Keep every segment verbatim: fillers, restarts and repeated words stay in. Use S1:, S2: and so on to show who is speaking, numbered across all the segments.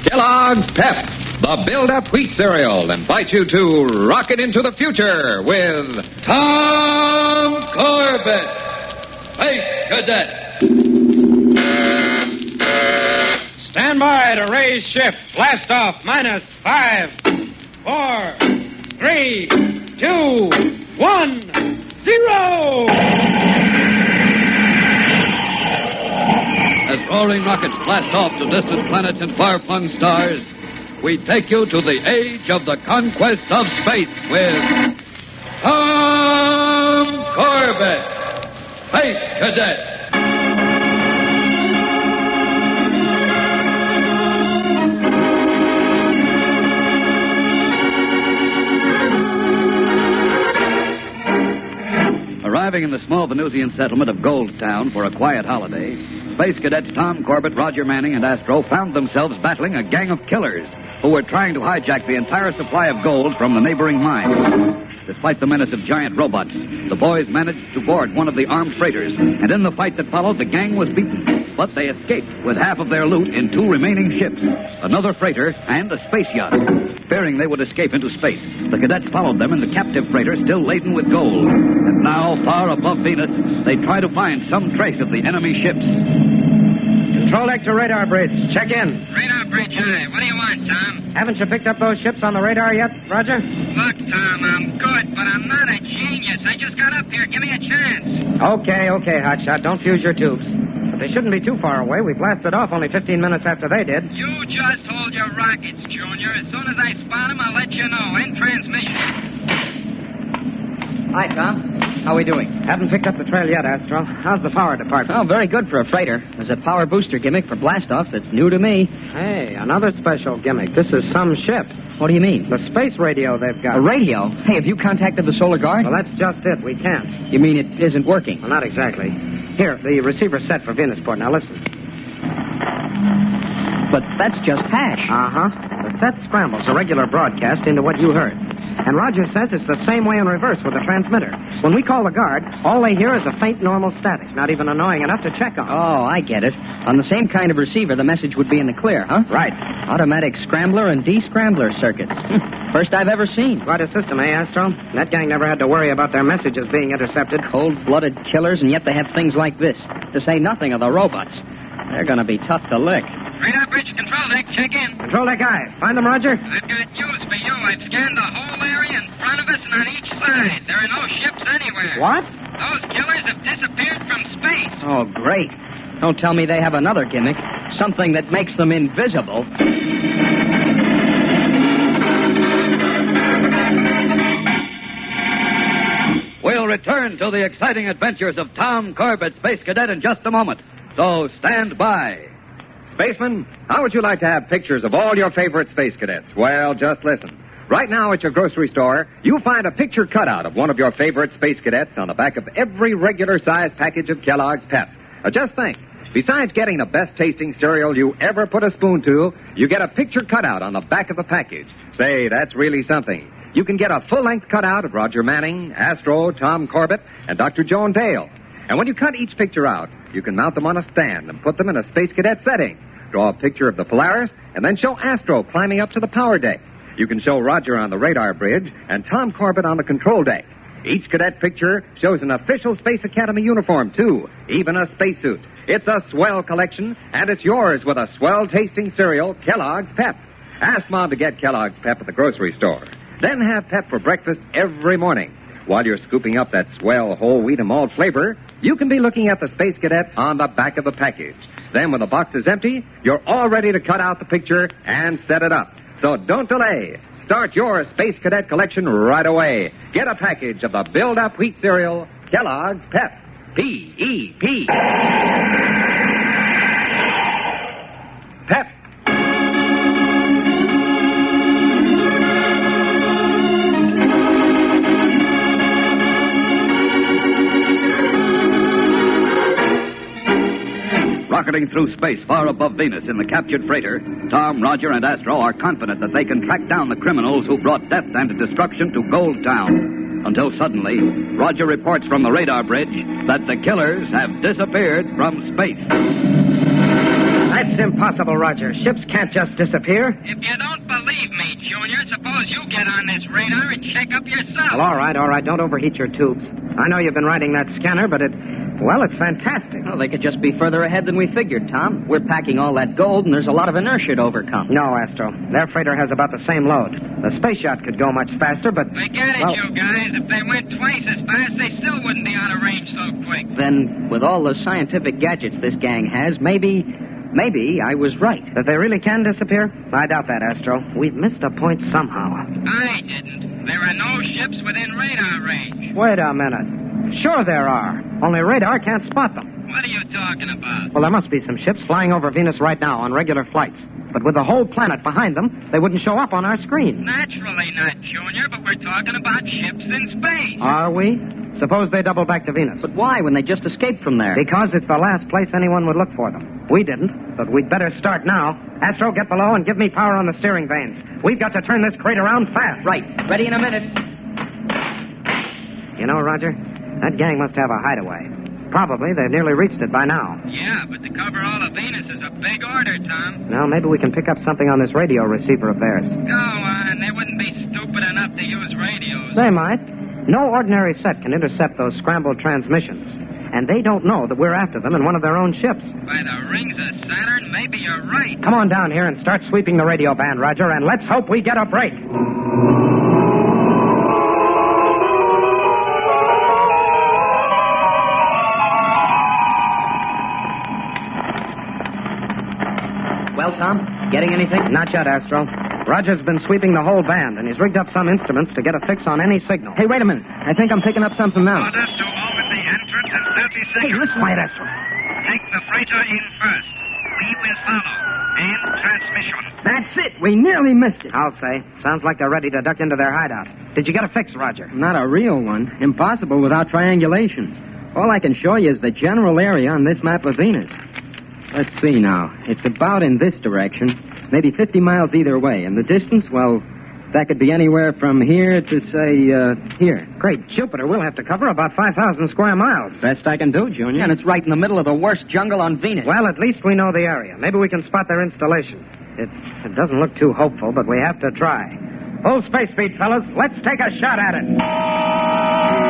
S1: Kellogg's Pep, the build-up wheat cereal, invite you to rocket into the future with Tom Corbett, Space Cadet.
S2: Stand by to raise shift. Blast off. Minus five, four, three, two, one, zero.
S3: As roaring rockets blast off to distant planets and far-flung stars, we take you to the age of the conquest of space with Tom Corbett, Space Cadet. Arriving in the small Venusian settlement of Goldtown for a quiet holiday, Space Cadets Tom Corbett, Roger Manning, and Astro found themselves battling a gang of killers who were trying to hijack the entire supply of gold from the neighboring mine. Despite the menace of giant robots, the boys managed to board one of the armed freighters, and in the fight that followed, the gang was beaten. But they escaped with half of their loot in two remaining ships, another freighter and a space yacht. Fearing they would escape into space, the cadets followed them in the captive freighter still laden with gold. And now, far above Venus, they try to find some trace of the enemy ships.
S2: Control deck to radar bridge. Check in.
S4: Radar bridge high. What do you want, Tom?
S2: Haven't you picked up those ships on the radar yet, Roger?
S4: Look, Tom, I'm good, but I'm not a genius. I just got up here. Give me a chance.
S2: Okay, okay, Hotshot. Don't fuse your tubes. But they shouldn't be too far away. We blasted off only fifteen minutes after they did.
S4: You just hold your rockets, Junior. As soon as I spot them, I'll let you know. End transmission.
S5: Hi, Tom. How are we doing?
S2: Haven't picked up the trail yet, Astro. How's the power department?
S5: Oh, very good for a freighter. There's a power booster gimmick for blastoffs that's new to me.
S2: Hey, another special gimmick. This is some ship.
S5: What do you mean?
S2: The space radio they've got.
S5: A radio? Hey, have you contacted the Solar Guard?
S2: Well, that's just it. We can't.
S5: You mean it isn't working?
S2: Well, not exactly. Here, the receiver's set for Venusport. Now, listen.
S5: But that's just hash.
S2: Uh-huh. The set scrambles a regular broadcast into what you heard. And Roger says it's the same way in reverse with the transmitter. When we call the guard, all they hear is a faint normal static, not even annoying enough to check on.
S5: Oh, I get it. On the same kind of receiver, the message would be in the clear, huh?
S2: Right.
S5: Automatic scrambler and descrambler circuits. First I've ever seen.
S2: Quite a system, eh, Astro? That gang never had to worry about their messages being intercepted.
S5: Cold-blooded killers, and yet they have things like this. To say nothing of the robots. They're going to be tough to lick.
S4: Radar bridge control deck. Check in.
S2: Control deck aye. Find them, Roger?
S4: I've got news for you. I've scanned the whole area in front of us and on each side. There are no ships anywhere.
S2: What?
S4: Those killers have disappeared from space.
S5: Oh, great. Don't tell me they have another gimmick. Something that makes them invisible.
S3: We'll return to the exciting adventures of Tom Corbett, Space Cadet, in just a moment. So stand by.
S1: Spaceman, how would you like to have pictures of all your favorite space cadets? Well, just listen. Right now at your grocery store, you'll find a picture cutout of one of your favorite space cadets on the back of every regular-sized package of Kellogg's Pep. Now, just think. Besides getting the best-tasting cereal you ever put a spoon to, you get a picture cutout on the back of the package. Say, that's really something. You can get a full-length cutout of Roger Manning, Astro, Tom Corbett, and Doctor Joan Dale. And when you cut each picture out, you can mount them on a stand and put them in a Space Cadet setting. Draw a picture of the Polaris, and then show Astro climbing up to the power deck. You can show Roger on the radar bridge and Tom Corbett on the control deck. Each cadet picture shows an official Space Academy uniform, too, even a spacesuit. It's a swell collection, and it's yours with a swell-tasting cereal, Kellogg's Pep. Ask Mom to get Kellogg's Pep at the grocery store. Then have Pep for breakfast every morning. While you're scooping up that swell whole wheat and malt flavor, you can be looking at the Space Cadet on the back of the package. Then when the box is empty, you're all ready to cut out the picture and set it up. So don't delay. Start your Space Cadet collection right away. Get a package of the build-up wheat cereal, Kellogg's Pep. P E P. Pep.
S3: Rocketing through space far above Venus in the captured freighter, Tom, Roger, and Astro are confident that they can track down the criminals who brought death and destruction to Goldtown. Until suddenly, Roger reports from the radar bridge that the killers have disappeared from space.
S2: I That's impossible, Roger. Ships can't just disappear.
S4: If you don't believe me, Junior, suppose you get on this radar and check up yourself.
S2: Well, all right, all right. Don't overheat your tubes. I know you've been riding that scanner, but it... Well, it's fantastic.
S5: Well, they could just be further ahead than we figured, Tom. We're packing all that gold, and there's a lot of inertia to overcome.
S2: No, Astro. Their freighter has about the same load. The space yacht could go much faster, but...
S4: Forget it,
S2: well,
S4: you guys. If they went twice as fast, they still wouldn't be out of range so quick.
S5: Then, with all the scientific gadgets this gang has, maybe... Maybe I was right.
S2: That they really can disappear? I doubt that, Astro. We've missed a point somehow.
S4: I didn't. There are no ships within radar range.
S2: Wait a minute. Sure there are. Only radar can't spot them.
S4: What are you talking about?
S2: Well, there must be some ships flying over Venus right now on regular flights. But with the whole planet behind them, they wouldn't show up on our screen.
S4: Naturally not, Junior, but we're talking about ships in space.
S2: Are we? Suppose they double back to Venus.
S5: But why, when they just escaped from there?
S2: Because it's the last place anyone would look for them. We didn't, but we'd better start now. Astro, get below and give me power on the steering vanes. We've got to turn this crate around fast.
S5: Right. Ready in a minute.
S2: You know, Roger, that gang must have a hideaway. Probably they've nearly reached it by now.
S4: Yeah, but to cover all of Venus is a big order, Tom.
S2: Now, maybe we can pick up something on this radio receiver of theirs.
S4: Go on. They wouldn't be stupid enough to use radios.
S2: They might. No ordinary set can intercept those scrambled transmissions. And they don't know that we're after them in one of their own ships.
S4: By the rings of Saturn, maybe you're right.
S2: Come on down here and start sweeping the radio band, Roger, and let's hope we get a break.
S5: Well, Tom, getting anything?
S2: Not yet, Astro. Roger's been sweeping the whole band, and he's rigged up some instruments to get a fix on any signal.
S5: Hey, wait a minute. I think I'm picking up something now.
S4: Orders to open the entrance in thirty
S2: Hey,
S4: seconds.
S2: listen. Quiet, Astro.
S4: Take the freighter in first. We will follow. And transmission.
S2: That's it. We nearly missed it. I'll say. Sounds like they're ready to duck into their hideout. Did you get a fix, Roger?
S6: Not a real one. Impossible without triangulation. All I can show you is the general area on this map of Venus. Let's see now. It's about in this direction. Maybe fifty miles either way. And the distance, well, that could be anywhere from here to, say, uh, here.
S2: Great Jupiter, we'll have to cover about five thousand square miles.
S6: Best I can do, Junior.
S5: And it's right in the middle of the worst jungle on Venus.
S2: Well, at least we know the area. Maybe we can spot their installation. It, it doesn't look too hopeful, but we have to try. Full space speed, fellas. Let's take a shot at it.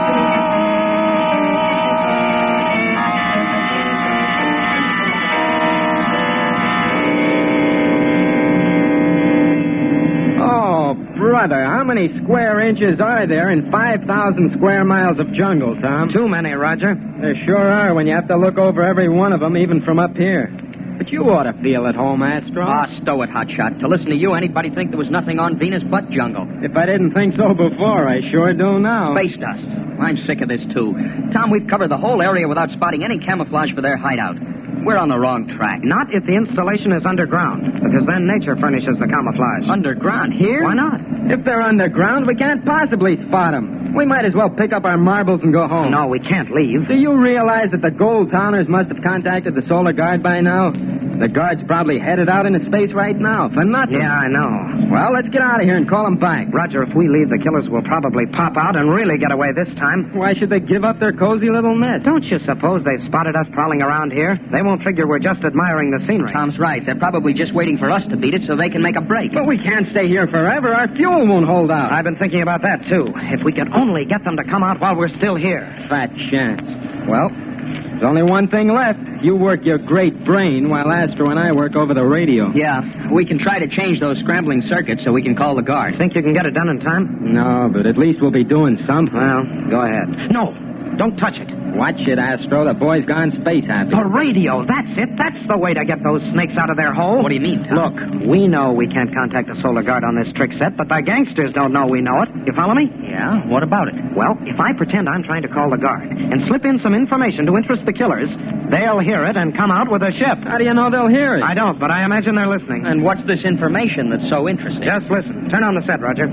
S6: Brother, how many square inches are there in five thousand square miles of jungle, Tom?
S2: Too many, Roger.
S6: There sure are when you have to look over every one of them, even from up here. But you ought to feel at home, Astro.
S5: Ah, stow it, Hotshot. To listen to you, anybody'd think there was nothing on Venus but jungle.
S6: If I didn't think so before, I sure do now.
S5: Space dust. I'm sick of this, too. Tom, we've covered the whole area without spotting any camouflage for their hideout. We're on the wrong track.
S2: Not if the installation is underground, because then nature furnishes the camouflage.
S5: Underground? Here?
S2: Why not?
S6: If they're underground, we can't possibly spot them. We might as well pick up our marbles and go home.
S2: No, we can't leave.
S6: Do you realize that the gold towners must have contacted the Solar Guard by now? The guard's probably headed out into space right now for nothing.
S2: Yeah, I know.
S6: Well, let's get out of here and call them back.
S2: Roger, if we leave, the killers will probably pop out and really get away this time.
S6: Why should they give up their cozy little nest?
S2: Don't you suppose they've spotted us prowling around here? They won't figure we're just admiring the scenery.
S5: Tom's right. They're probably just waiting for us to beat it so they can make a break.
S6: But we can't stay here forever. Our fuel won't hold out.
S2: I've been thinking about that, too. If we could only get them to come out while we're still here.
S6: Fat chance. Well, there's only one thing left. You work your great brain while Astro and I work over the radio.
S5: Yeah, we can try to change those scrambling circuits so we can call the guard.
S2: Think you can get it done in time?
S6: No, but at least we'll be doing something.
S2: Well, go ahead. No, don't touch it.
S6: Watch it, Astro. The boy's gone space happy.
S2: The radio, that's it. That's the way to get those snakes out of their hole.
S5: What do you mean, Tom?
S2: Look, we know we can't contact the Solar Guard on this trick set, but the gangsters don't know we know it. You follow me?
S5: Yeah, what about it?
S2: Well, if I pretend I'm trying to call the guard and slip in some information to interest the killers, they'll hear it and come out with a ship.
S6: How do you know they'll hear it?
S2: I don't, but I imagine they're listening.
S5: And what's this information that's so interesting?
S2: Just listen. Turn on the set, Roger.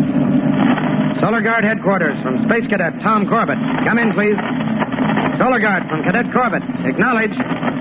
S2: Solar Guard headquarters from Space Cadet Tom Corbett. Come in, please. Solar Guard from Cadet Corbett. Acknowledge.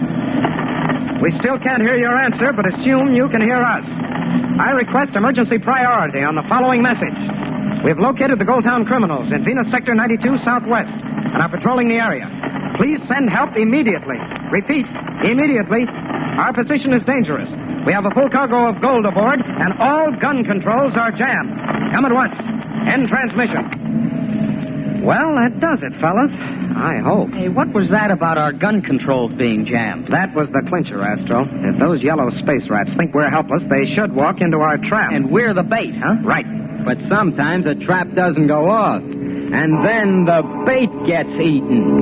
S2: We still can't hear your answer, but assume you can hear us. I request emergency priority on the following message. We've located the Goldtown criminals in Venus Sector ninety-two Southwest and are patrolling the area. Please send help immediately. Repeat, immediately. Our position is dangerous. We have a full cargo of gold aboard, and all gun controls are jammed. Come at once. End transmission. Well, that does it, fellas. I hope.
S5: Hey, what was that about our gun controls being jammed?
S2: That was the clincher, Astro. If those yellow space rats think we're helpless, they should walk into our trap.
S5: And we're the bait, huh?
S2: Right.
S6: But sometimes a trap doesn't go off. And then the bait gets eaten.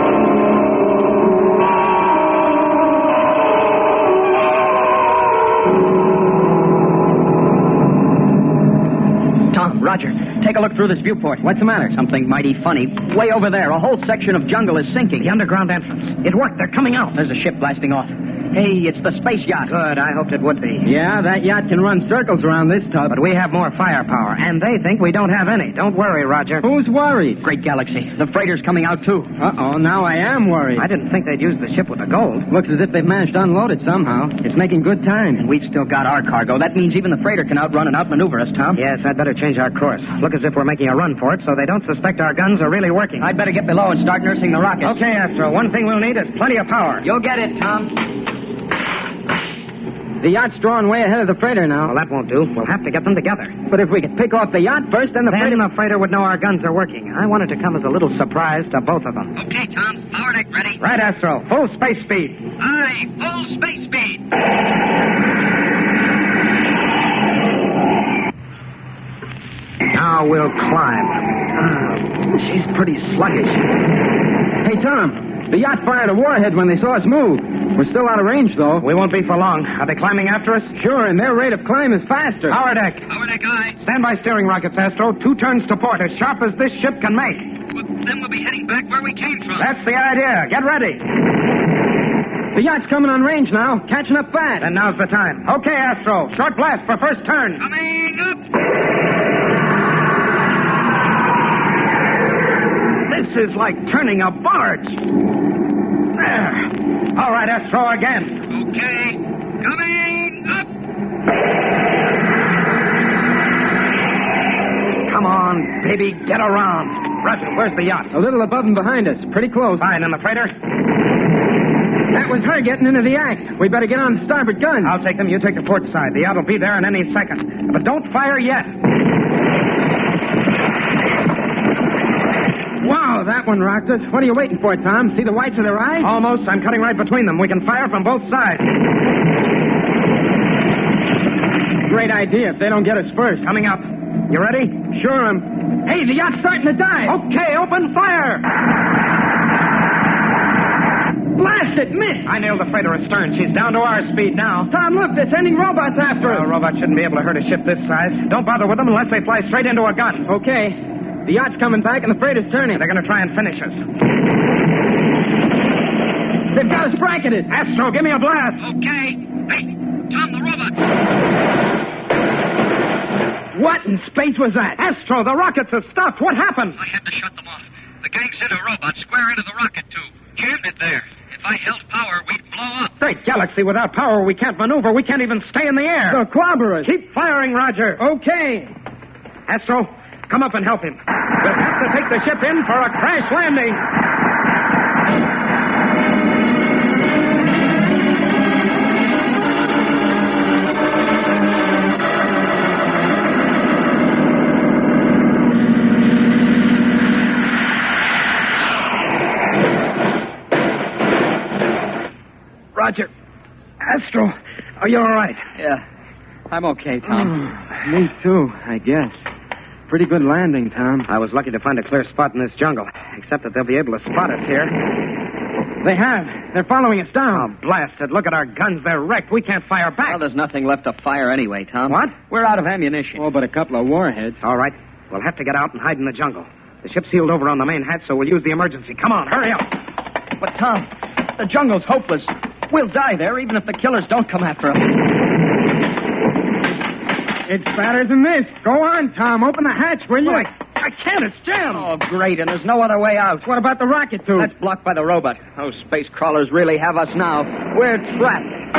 S5: Tom, Roger, take a look through this viewport.
S6: What's the matter?
S5: Something mighty funny. Way over there, a whole section of jungle is sinking.
S2: The underground entrance. It worked. They're coming out.
S5: There's a ship blasting off. Hey, it's the space yacht.
S2: Good. I hoped it would be.
S6: Yeah, that yacht can run circles around this tub.
S2: But we have more firepower, and they think we don't have any. Don't worry, Roger.
S6: Who's worried?
S5: Great galaxy. The freighter's coming out, too.
S6: Uh-oh, now I am worried.
S2: I didn't think they'd use the ship with the gold.
S6: Looks as if they've managed to unload it somehow. It's making good time.
S5: And we've still got our cargo. That means even the freighter can outrun and outmaneuver us, Tom.
S2: Yes, I'd better change our course. Look as if we're making a run for it, so they don't suspect our guns are really working.
S5: I'd better get below and start nursing the rockets.
S2: Okay, Astro. One thing we'll need is plenty of power.
S5: You'll get it, Tom.
S6: The yacht's drawing way ahead of the freighter now.
S2: Well, that won't do. We'll have to get them together.
S6: But if we could pick off the yacht first, then the
S2: then
S6: freighter...
S2: the freighter would know our guns are working. I wanted to come as a little surprise to both of them.
S4: Okay, Tom. Power deck ready.
S2: Right, Astro. Full space speed.
S4: Aye, full space speed.
S2: Now we'll climb. Uh, she's pretty sluggish.
S6: Hey, Tom, the yacht fired a warhead when they saw us move. We're still out of range, though.
S2: We won't be for long. Are they climbing after us?
S6: Sure, and their rate of climb is faster.
S2: Power deck.
S4: Power deck aye.
S2: Stand by steering rockets, Astro. Two turns to port, as sharp as this ship can make.
S4: Well, then we'll be heading back where we came from.
S2: That's the idea. Get ready.
S6: The yacht's coming on range now, catching up fast.
S2: And now's the time. Okay, Astro. Short blast for first turn.
S4: Coming up.
S2: This is like turning a barge. There. All right, Astro, again.
S4: Okay. Coming up.
S2: Come on, baby, get around. Roger, where's the yacht?
S6: A little above and behind us, pretty close.
S2: Fine, and the freighter?
S6: That was her getting into the act. We better get on the starboard gun.
S2: I'll take them, you take the port side. The yacht will be there in any second. But don't fire yet.
S6: Wow, that one rocked us. What are you waiting for, Tom? See the whites of their eyes?
S2: Almost. I'm cutting right between them. We can fire from both sides.
S6: Great idea if they don't get us first.
S2: Coming up. You ready?
S6: Sure, I'm... Hey, the yacht's starting to dive.
S2: Okay, open fire.
S6: Blast it, missed.
S2: I nailed the freighter astern. She's down to our speed now.
S6: Tom, look, they're sending robots after
S2: Well,
S6: us.
S2: a robot shouldn't be able to hurt a ship this size. Don't bother with them unless they fly straight into a gun.
S6: Okay. The yacht's coming back and the freighter's turning.
S2: They're going to try and finish us.
S6: They've got us bracketed.
S2: Astro, give me a blast.
S4: Okay. Hey, Tom, the robots.
S6: What in space was that?
S2: Astro, the rockets have stopped. What happened?
S4: I had to shut them off. The gang sent a robot square into the rocket tube. Jammed it there. If I held power, we'd blow up.
S2: Great galaxy, without power, we can't maneuver. We can't even stay in the air.
S6: They'll clobber us.
S2: Keep firing, Roger.
S6: Okay.
S2: Astro, come up and help him. We'll have to take the ship in for a crash landing. Roger. Astro, are you all right?
S5: Yeah, I'm okay, Tom.
S6: Oh, me too, I guess. Pretty good landing, Tom.
S2: I was lucky to find a clear spot in this jungle, except that they'll be able to spot us here.
S6: They have. They're following us
S2: Oh,
S6: down.
S2: blasted. Look at our guns. They're wrecked. We can't fire back.
S5: Well, there's nothing left to fire anyway, Tom.
S2: What?
S5: We're out of ammunition.
S6: Oh, but a couple of warheads.
S2: All right. We'll have to get out and hide in the jungle. The ship's sealed over on the main hatch, so we'll use the emergency. Come on, hurry up.
S5: But, Tom, the jungle's hopeless. We'll die there even if the killers don't come after us.
S6: It's better than this. Go on, Tom. Open the hatch, will you?
S2: Well, I, I can't. It's jammed.
S5: Oh, great, and there's no other way out.
S6: What about the rocket tube?
S5: That's blocked by the robot. Those space crawlers really have us now. We're trapped.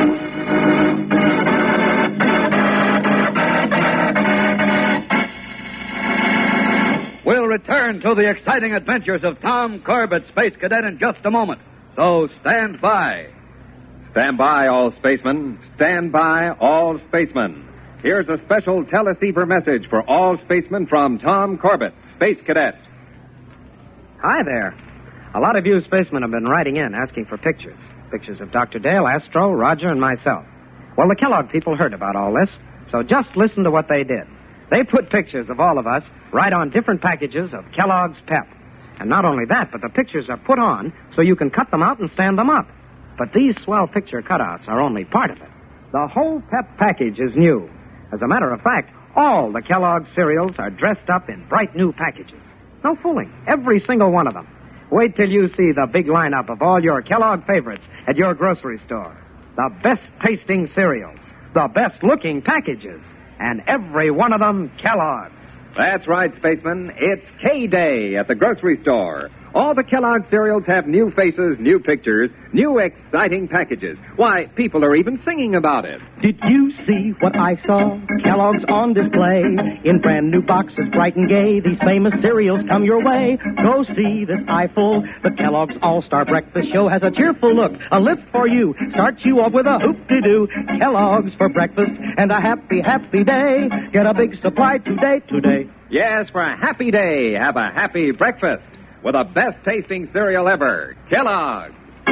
S5: We'll return to the exciting adventures of Tom Corbett, Space Cadet, in just a moment. So stand by.
S1: Stand by, all spacemen. Stand by, all spacemen. Here's a special teleceiver message for all spacemen from Tom Corbett, Space Cadet.
S2: Hi there. A lot of you spacemen have been writing in asking for pictures. Pictures of Doctor Dale, Astro, Roger, and myself. Well, the Kellogg people heard about all this, so just listen to what they did. They put pictures of all of us right on different packages of Kellogg's Pep. And not only that, but the pictures are put on so you can cut them out and stand them up. But these swell picture cutouts are only part of it. The whole Pep package is new. As a matter of fact, all the Kellogg cereals are dressed up in bright new packages. No fooling. Every single one of them. Wait till you see the big lineup of all your Kellogg favorites at your grocery store. The best-tasting cereals. The best-looking packages. And every one of them Kellogg's.
S1: That's right, spacemen. It's K-Day at the grocery store. All the Kellogg cereals have new faces, new pictures, new exciting packages. Why, people are even singing about it.
S7: Did you see what I saw? Kellogg's on display. In brand new boxes, bright and gay. These famous cereals come your way. Go see this eyeful. The Kellogg's All-Star Breakfast Show has a cheerful look. A lift for you. Starts you off with a hoop-de-doo. Kellogg's for breakfast and a happy, happy day. Get a big supply today, today.
S1: Yes, for a happy day, have a happy breakfast with the best-tasting cereal ever, Kellogg.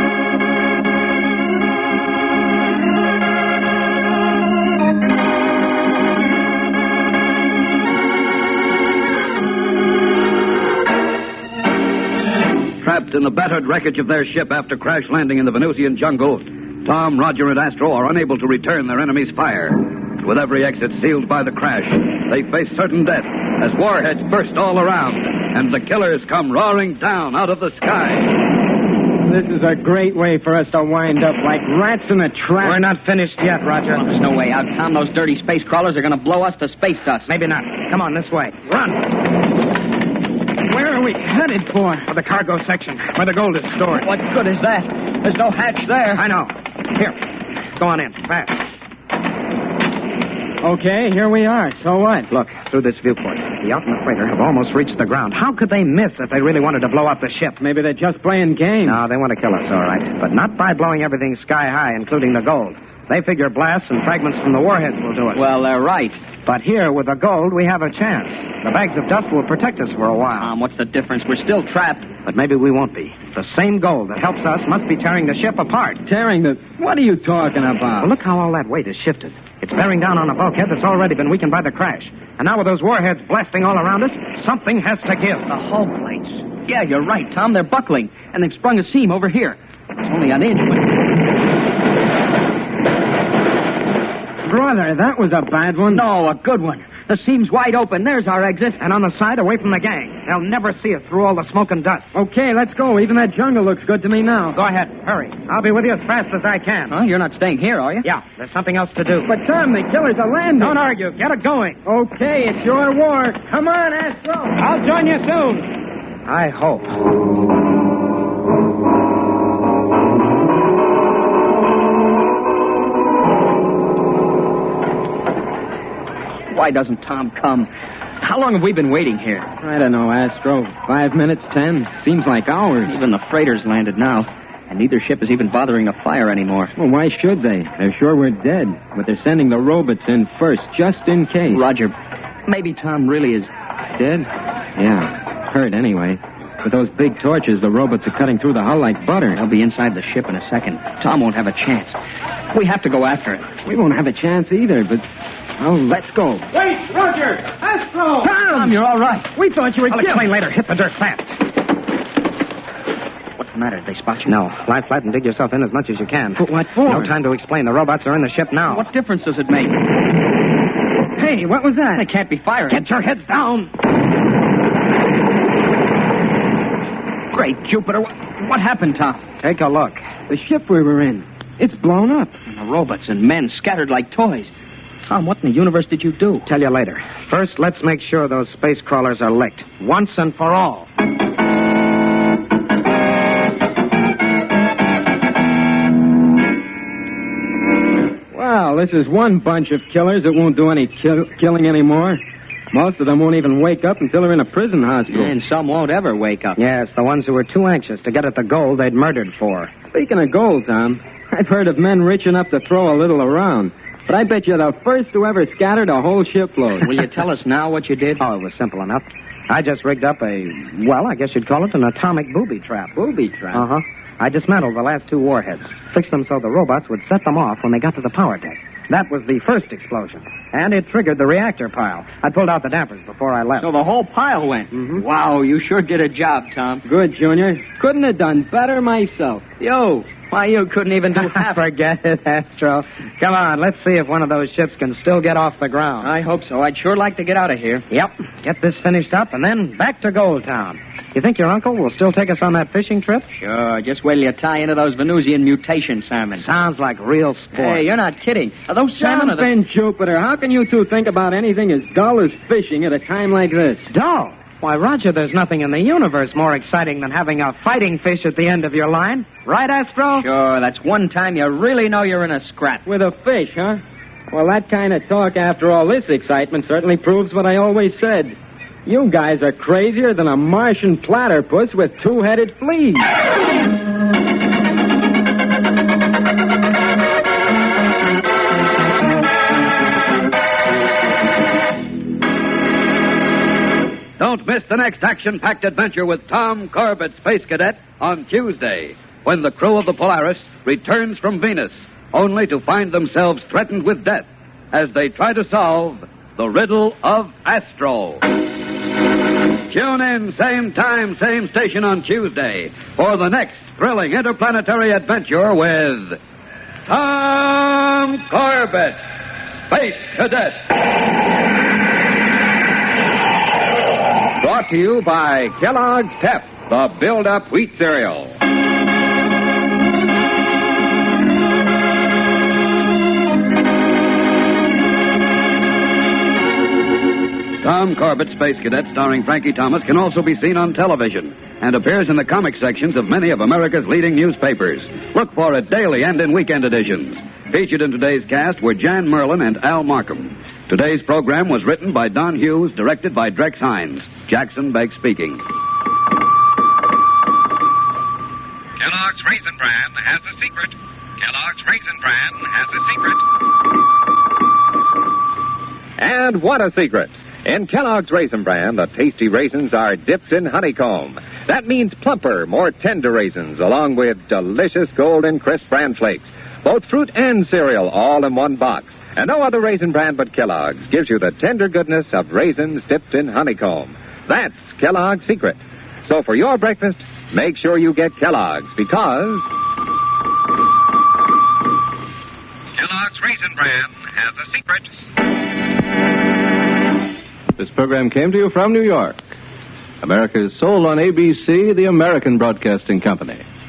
S3: Trapped in the battered wreckage of their ship after crash landing in the Venusian jungle, Tom, Roger, and Astro are unable to return their enemy's fire. With every exit sealed by the crash, they face certain death as warheads burst all around and the killers come roaring down out of the sky.
S6: This is a great way for us to wind up like rats in a trap.
S2: We're not finished yet, Roger.
S5: There's no way out, Tom. Those dirty space crawlers are going to blow us to space dust.
S2: Maybe not. Come on, this way. Run.
S6: Where are we headed for?
S2: For the cargo section, where the gold is stored.
S5: What good is that? There's no hatch there.
S2: I know. Here. Go on in, fast.
S6: Okay, here we are. So what?
S2: Look, through this viewport. The yacht and the freighter have almost reached the ground. How could they miss if they really wanted to blow up the ship?
S6: Maybe they're just playing games.
S2: No, they want to kill us, all right. But not by blowing everything sky high, including the gold. They figure blasts and fragments from the warheads will do it.
S5: Well, they're right.
S2: But here, with the gold, we have a chance. The bags of dust will protect us for a while.
S5: Tom, what's the difference? We're still trapped.
S2: But maybe we won't be. The same gold that helps us must be tearing the ship apart.
S6: Tearing the... What are you talking about?
S2: Well, look how all that weight is shifted. It's bearing down on a bulkhead that's already been weakened by the crash. And now with those warheads blasting all around us, something has to give.
S5: The hull plates. Yeah, you're right, Tom. They're buckling. And they've sprung a seam over here. It's only an inch, but...
S6: Brother, that was a bad one.
S5: No, a good one. The seam's wide open. There's our exit.
S2: And on the side, away from the gang. They'll never see us through all the smoke and dust.
S6: Okay, let's go. Even that jungle looks good to me now.
S2: Go ahead. Hurry. I'll be with you as fast as I can.
S5: Huh? You're not staying here, are you?
S2: Yeah, there's something else to do.
S6: But, Tom, the killers are landing.
S2: Don't argue. Get it going.
S6: Okay, it's your war. Come on, Astro.
S2: I'll join you soon. I hope.
S5: Why doesn't Tom come? How long have we been waiting here?
S6: I don't know, Astro. Five minutes, ten. Seems like hours.
S5: Even the freighter's landed now, and neither ship is even bothering to fire anymore.
S6: Well, why should they? They're sure we're dead, but they're sending the robots in first, just in case.
S5: Roger, maybe Tom really is...
S6: Dead? Yeah, hurt anyway. With those big torches, the robots are cutting through the hull like butter.
S5: They'll be inside the ship in a second. Tom won't have a chance. We have to go after it.
S6: We won't have a chance either, but... Oh, let's go.
S2: Wait, Roger! Astro!
S5: Tom, you're all right.
S2: We thought you were I'll killed. Explain later. Hit the dirt fast.
S5: What's the matter? Did they spot you?
S2: No. Lie flat and dig yourself in as much as you can.
S6: But what for?
S2: No time to explain. The robots are in the ship now.
S5: What difference does it make?
S6: Hey, what was that?
S5: They can't be firing.
S2: Get your heads down!
S5: Great Jupiter. What, what happened, Tom?
S2: Take a look.
S6: The ship we were in. It's blown up.
S5: And the robots and men scattered like toys. Tom, what in the universe did you do?
S2: Tell you later. First, let's make sure those space crawlers are licked. Once and for all.
S6: Well, this is one bunch of killers that won't do any kill- killing anymore. Most of them won't even wake up until they're in a prison hospital.
S5: And some won't ever wake up.
S2: Yes, the ones who were too anxious to get at the gold they'd murdered for.
S6: Speaking of gold, Tom, I've heard of men rich enough to throw a little around. But I bet you're the first who ever scattered a whole shipload.
S5: Will you tell us now what you did?
S2: Oh, it was simple enough. I just rigged up a, well, I guess you'd call it an atomic booby trap.
S6: Booby trap?
S2: Uh-huh. I dismantled the last two warheads, fixed them so the robots would set them off when they got to the power deck. That was the first explosion, and it triggered the reactor pile. I pulled out the dampers before I left.
S5: So the whole pile went.
S2: Mm-hmm.
S5: Wow, you sure did a job, Tom.
S6: Good, Junior. Couldn't have done better myself.
S5: Yo, why, you couldn't even do half.
S2: Forget it, Astro. Come on, let's see if one of those ships can still get off the ground.
S5: I hope so. I'd sure like to get out of here.
S2: Yep. Get this finished up, and then back to Gold Town. You think your uncle will still take us on that fishing trip?
S5: Sure. Just wait till you tie into those Venusian mutation salmon.
S2: Sounds like real sport.
S5: Hey, you're not kidding. Are those salmon or the...
S6: Ben Jupiter, how can you two think about anything as dull as fishing at a time like this?
S2: Dull? Why, Roger, there's nothing in the universe more exciting than having a fighting fish at the end of your line. Right, Astro?
S5: Sure, that's one time you really know you're in a scrap.
S6: With a fish, huh? Well, that kind of talk after all this excitement certainly proves what I always said. You guys are crazier than a Martian platypus with two-headed fleas.
S3: Don't miss the next action-packed adventure with Tom Corbett, Space Cadet, on Tuesday, when the crew of the Polaris returns from Venus, only to find themselves threatened with death as they try to solve the riddle of Astro. Tune in, same time, same station on Tuesday for the next thrilling interplanetary adventure with Tom Corbett, Space Cadet.
S1: Brought to you by Kellogg's Pep, the build-up wheat cereal.
S3: Tom Corbett, Space Cadet, starring Frankie Thomas, can also be seen on television and appears in the comic sections of many of America's leading newspapers. Look for it daily and in weekend editions. Featured in today's cast were Jan Merlin and Al Markham. Today's program was written by Don Hughes, directed by Drex Hines. Jackson Begg speaking.
S4: Kellogg's Raisin Bran has a secret. Kellogg's Raisin Bran has a secret.
S1: And what a secret! In Kellogg's Raisin Bran, the tasty raisins are dipped in honeycomb. That means plumper, more tender raisins, along with delicious golden crisp bran flakes. Both fruit and cereal, all in one box. And no other raisin brand but Kellogg's gives you the tender goodness of raisins dipped in honeycomb. That's Kellogg's secret. So for your breakfast, make sure you get Kellogg's, because
S4: Kellogg's Raisin Bran has a secret.
S8: This program came to you from New York. America is sold on A B C, the American Broadcasting Company.